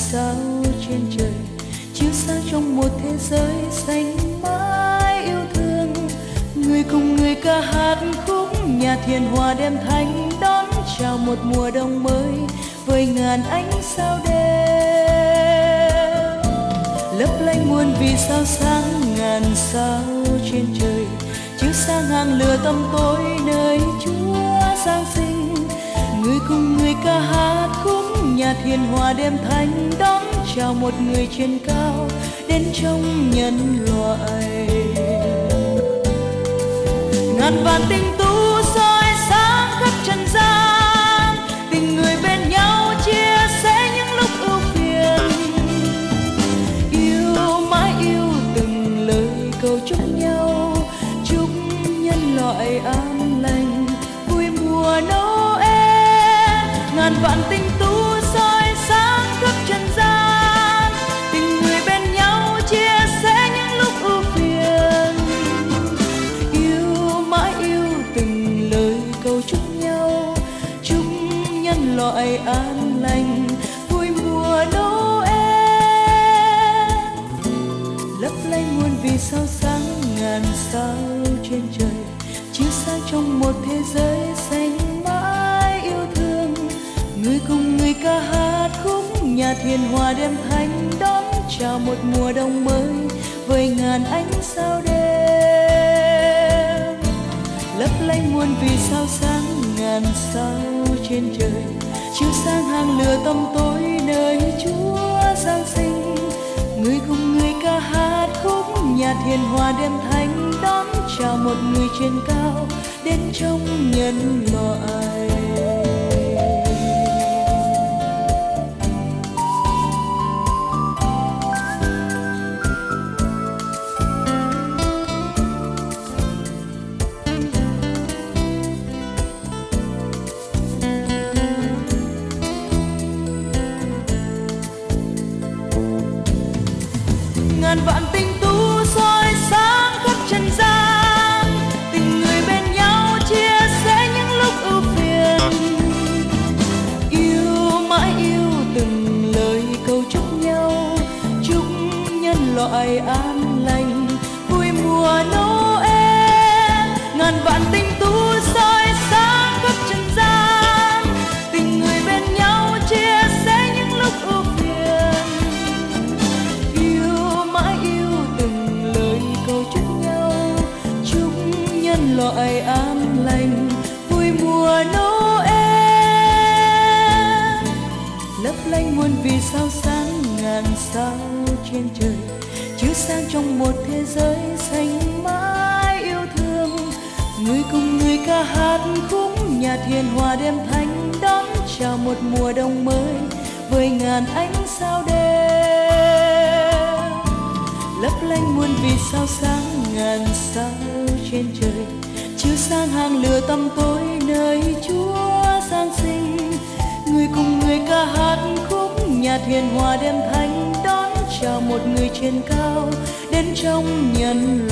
sao trên trời chiếu sáng trong một thế giới xanh mãi yêu thương. Người cùng người ca hát khúc nhạc hiền hòa đêm thanh đón chào một mùa đông mới với ngàn ánh sao đêm lấp lánh muôn vì sao sáng. Ngàn sao trên trời chiếu sáng hàng lửa tăm tối nơi Chúa Giáng sinh. Người cùng người ca hát khúc nhạc hiền hòa đêm thanh đón chào một người trên cao đến trong nhân loại. Ngàn vạn tinh tú soi sáng khắp trần gian, tình người bên nhau chia sẻ những lúc ưu phiền. Yêu mãi yêu từng lời cầu chúc nhau, chúc nhân loại an lành vui mùa Noel. Ngàn vạn tinh tú soi sáng khắp trần gian, tình người bên nhau chia sẻ những lúc ưu phiền. Yêu mãi yêu từng lời cầu chúc nhau, chúc nhân loại an lành vui mùa Noel. Lấp lánh muôn vì sao sáng. Ngàn sao trên trời chiếu sáng trong một thế giới xanh mãi yêu thương. Người cùng người ca hát khúc nhạc hiền hòa đêm thanh đón chào một mùa đông mới với ngàn ánh sao đêm lấp lánh muôn vì sao sáng. Ngàn sao trên trời chiếu sáng hàng lửa tăm tối nơi Chúa Giáng sinh. Người cùng người ca hát khúc nhạc hiền hòa đêm thanh đón chào một người trên cao đến trong nhân loại. Ngàn vạn tinh tú soi sáng khắp trần gian, tình người bên nhau chia sẻ những lúc ưu phiền. Yêu mãi yêu từng lời cầu chúc nhau, chúc nhân loại an lành vui mùa Noel. Ngàn vạn tinh tú soi sáng khắp trần gian, tình người bên nhau chia sẻ những lúc ưu phiền. Loại an lành vui mùa Noel. Lấp lánh muôn vì sao sáng. Ngàn sao trên trời chiếu sáng trong một thế giới xanh mãi yêu thương. Người cùng người ca hát khúc nhạc hiền hòa đêm thanh đón chào một mùa đông mới với ngàn ánh sao đêm lấp lánh muôn vì sao sáng. Ngàn sao trên trời chiếu sáng hàng lửa tăm tối nơi Chúa Giáng sinh. Người cùng người ca hát khúc nhạc hiền hòa đêm thanh đón chào một người trên cao đến trong nhân